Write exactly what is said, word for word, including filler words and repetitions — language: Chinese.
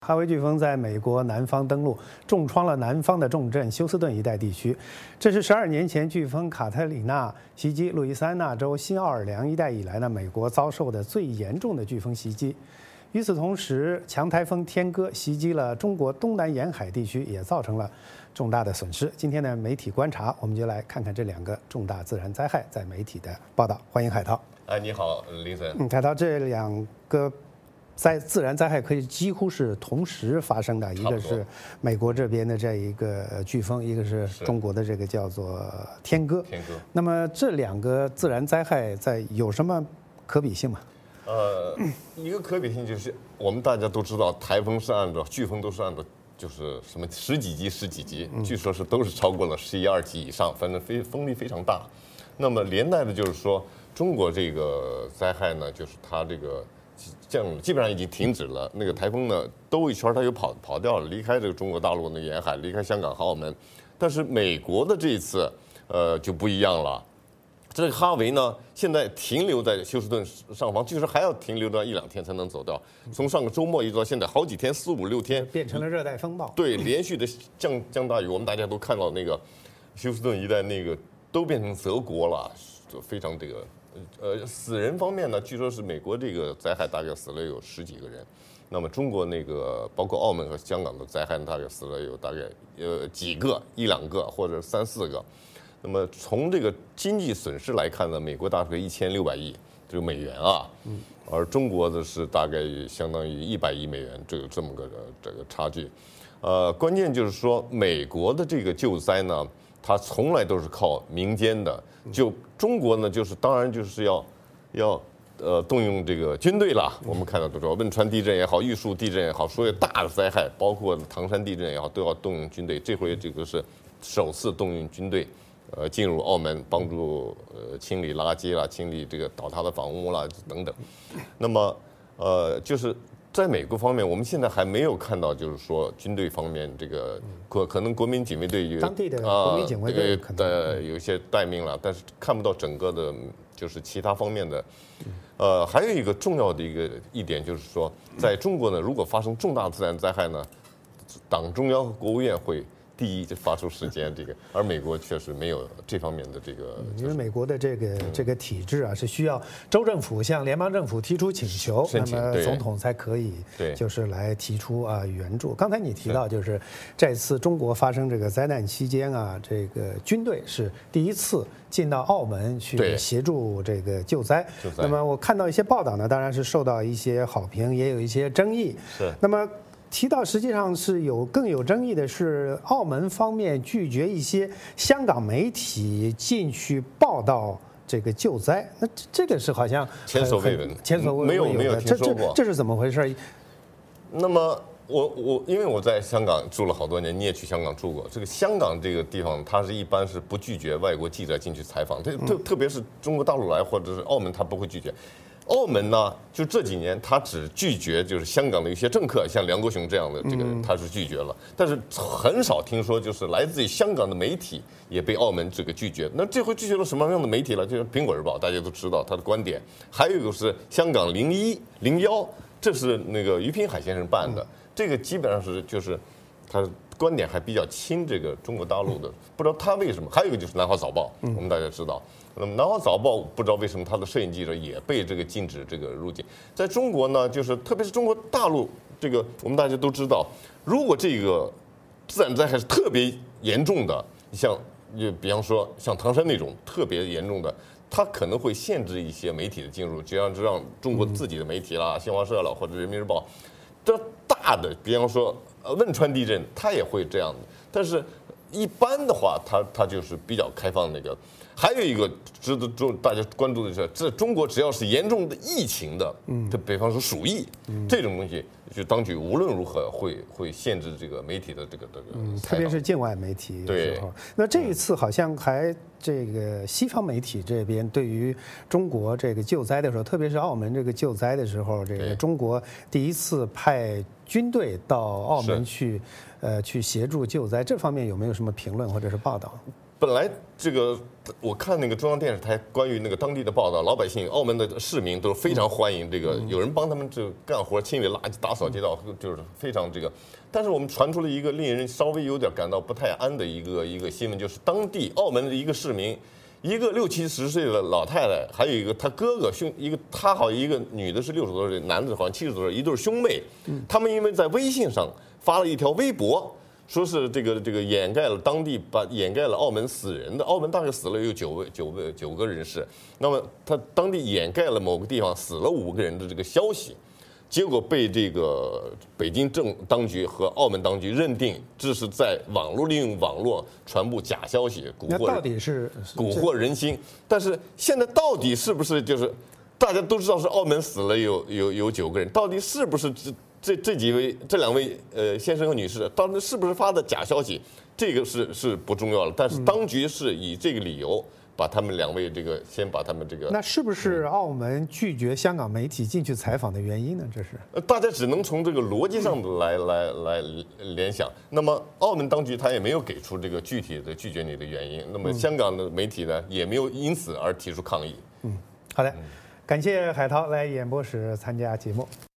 哈维飓风在美国南方登陆，重创了南方的重镇休斯顿一带地区。这是十二年前飓风卡特里娜袭击路易斯安那州新奥尔良一带以来呢，美国遭受的最严重的飓风袭击。与此同时，强台风天鸽袭击了中国东南沿海地区，也造成了重大的损失。今天的媒体观察，我们就来看看这两个重大自然灾害在媒体的报道。欢迎海涛。 哎，你好，林森。 嗯，海涛，这两个灾自然灾害可以几乎是同时发生的，一个是美国这边的这一个飓风，一个是中国的这个叫做天鸽。 天鸽。 那么这两个自然灾害在有什么可比性吗？ 呃，一个可比性就是我们大家都知道，台风是按照飓风都是按照就是什么十几级十几级，据说是都是超过了十一二级以上，反正非风力非常大。那么连带的就是说，中国这个灾害呢，就是它这个降基本上已经停止了。那个台风呢兜一圈，它又跑跑掉了，离开这个中国大陆那个沿海，离开香港和澳门。但是美国的这一次，呃就不一样了。这个哈维呢，现在停留在休斯顿上方，就是还要停留到一两天才能走掉。从上个周末一直到现在，好几天，四五六天， 变成了热带风暴。 对，连续的降降大雨，我们大家都看到那个休斯顿一带那个都变成泽国了，非常这个呃死人方面呢，据说是美国这个灾害大概死了有十几个人，那么中国那个包括澳门和香港的灾害大概死了有大概呃几个一两个或者三四个。那么从这个经济损失来看呢，美国大概一千六百亿这个美元啊，而中国的是大概相当于一百亿美元，这个这么个这个差距。呃，关键就是说美国的这个救灾呢，它从来都是靠民间的，就中国呢就是当然就是要要呃动用这个军队啦。我们看到都说汶川地震也好，玉树地震也好，所有大的灾害，包括唐山地震也好，都要动用军队。这回这个是首次动用军队。呃，进入澳门帮助呃清理垃圾啦，清理这个倒塌的房屋啦等等。那么呃，就是在美国方面，我们现在还没有看到，就是说军队方面这个国可能国民警卫队有当地的国民警卫队可能呃有一些待命了，但是看不到整个的，就是其他方面的。呃，还有一个重要的一个一点就是说，在中国呢，如果发生重大自然灾害呢，党中央和国务院会。第一就发出时间这个，而美国确实没有这方面的这个， 因为美国的这个这个体制啊，是需要州政府向联邦政府提出请求，那么总统才可以就是来提出啊援助。刚才你提到，就是这次中国发生这个灾难期间啊，这个军队是第一次进到澳门去协助这个救灾。那么我看到一些报道呢，当然是受到一些好评，也有一些争议。 是。 那么。提到实际上是有更有争议的是，澳门方面拒绝一些香港媒体进去报道这个救灾，那这个是好像前所未闻， 前所未闻没有没有听说过， 这这是怎么回事？ 那么我我因为我在香港住了好多年，你也去香港住过。这个香港这个地方，它是一般是不拒绝外国记者进去采访，特特特别是中国大陆来或者是澳门，他不会拒绝。澳门呢，就这几年，他只拒绝就是香港的一些政客，像梁国雄这样的，这个他是拒绝了，但是很少听说就是来自于香港的媒体也被澳门这个拒绝。那这回拒绝了什么样的媒体了？就是《苹果日报》，大家都知道他的观点。还有一个是香港零一零幺，这是那个于平海先生办的，这个基本上是就是他观点还比较亲这个中国大陆的，不知道他为什么。还有一个就是《南华早报》，我们大家知道。那么《南华早报》不知道为什么他的摄影记者也被这个禁止这个入境。在中国呢，就是特别是中国大陆，这个我们大家都知道，如果这个自然灾害是特别严重的，像就比方说像唐山那种特别严重的，它可能会限制一些媒体的进入，就像让中国自己的媒体啦、新华社啦或者人民日报，这大的，比方说呃汶川地震，它也会这样的。但是一般的话，它它就是比较开放那个。还有一个值得中大家关注的是，这中国只要是严重的疫情的，嗯，这比方说鼠疫、嗯、这种东西，就当局无论如何会会限制这个媒体的这个这个， 嗯，特别是境外媒体。 对。 那这一次好像还这个西方媒体这边对于中国这个救灾的时候，特别是澳门这个救灾的时候，这个中国第一次派军队到澳门去，呃，去协助救灾，这方面有没有什么评论或者是报道？ 本来这个我看那个中央电视台关于那个当地的报道，老百姓、澳门的市民都是非常欢迎这个，有人帮他们这个干活、清理垃圾、打扫街道，就是非常这个。但是我们传出了一个令人稍微有点感到不太安的一个一个新闻，就是当地澳门的一个市民。一个六七十岁的老太太，还有一个她哥哥兄，一个她好一个女的是六十多岁，男的好像七十多岁，一对兄妹。他们因为在微信上发了一条微博，说是这个这个掩盖了当地把掩盖了澳门死人的，澳门大概死了有九位九位九个人士，那么他当地掩盖了某个地方死了五个人的这个消息。结果被这个北京政当局和澳门当局认定，这是在网络利用网络传播假消息，蛊惑到底是蛊惑人心。但是现在到底是不是就是大家都知道是澳门死了有有有九个人，到底是不是这这这几位这两位呃先生和女士，到底是不是发的假消息？这个是是不重要了。但是当局是以这个理由。把他们两位这个先把他们这个， 那是不是澳门拒绝香港媒体进去采访的原因呢？这是呃，大家只能从这个逻辑上来来来联想。那么澳门当局他也没有给出这个具体的拒绝你的原因。那么香港的媒体呢，也没有因此而提出抗议。 嗯，好的，感谢海涛来演播室参加节目。